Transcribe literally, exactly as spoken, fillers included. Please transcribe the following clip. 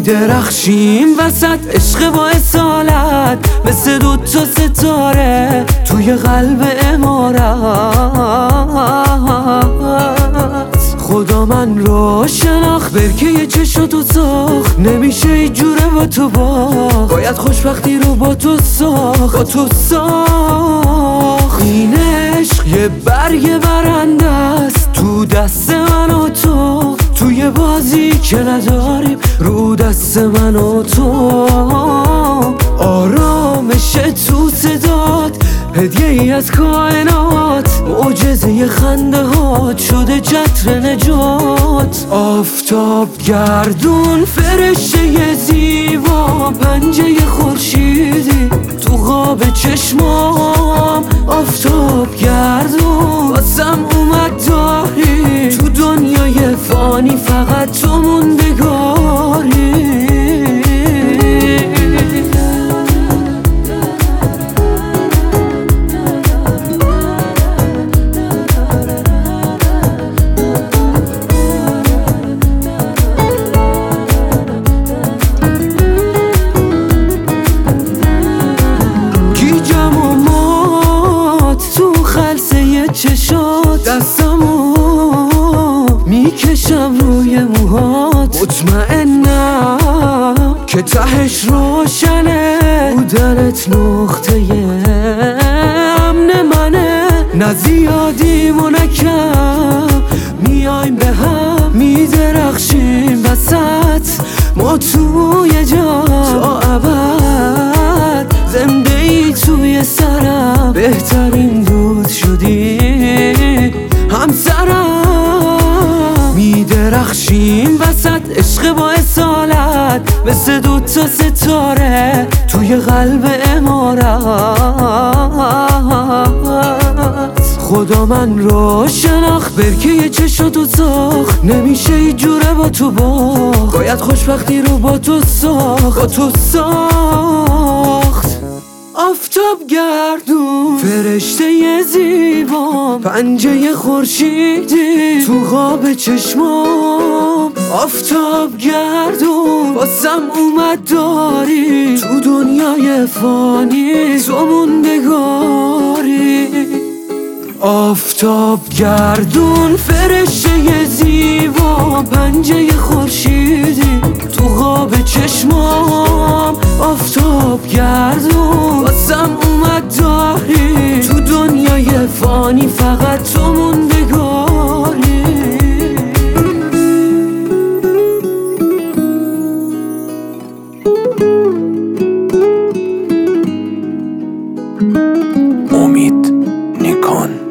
میدرخشیم وسط عشق با اصالت، مثل دوتا ستاره توی قلب امارت. خدا من رو شناخت، برکه چشات و ساخت، نمیشه ایجوره با تو باخت، باید خوشبختی رو با تو ساخت، با تو ساخت. این عشق یه برگ برنده است تو دست من و تو، توی بازی که نداریم رو دست من و تو. آرامش تو صدات هدیه ای از کائنات، معجزه خنده هات شده چتر نجات. آفتاب گردون فرشته زیبا، پنجه خورشیدی تو خواب چشمام. آفتاب گردون واسم اومد داری، تو دنیای فانی فقط تو موندگاری. چشات دستمو میکشم روی موهات، مطمئنم که تهش روشنه، بودنت نقطه امن منه. نه زیادیم و نه کم، میایم به هم میدرخشیم وسط ما توی جا تا ابد. زنده ای توی سرم، بهترین دوست شدی همسرم. میدرخشیم وسط عشق با اصالت، مثل دوتا ستاره توی قلب امارت. خدا من رو شناخت، برکه چشات و ساخت، نمیشه ایجوره با تو باخت، باید خوشبختی رو با تو ساخت، با تو ساخت. آفتاب گردون فرشته زیبا، پنجه خورشیدی تو خواب چشمام. آفتاب گردون واسم اومد داری، تو دنیای فانی تو موندگاری. آفتاب گردون فرشته زیبا، پنجه خورشیدی تو خواب چشمام. آفتاب گردون واسم اومد داری، تو دنیای فانی فقط تو موندگاری. امید نیکان.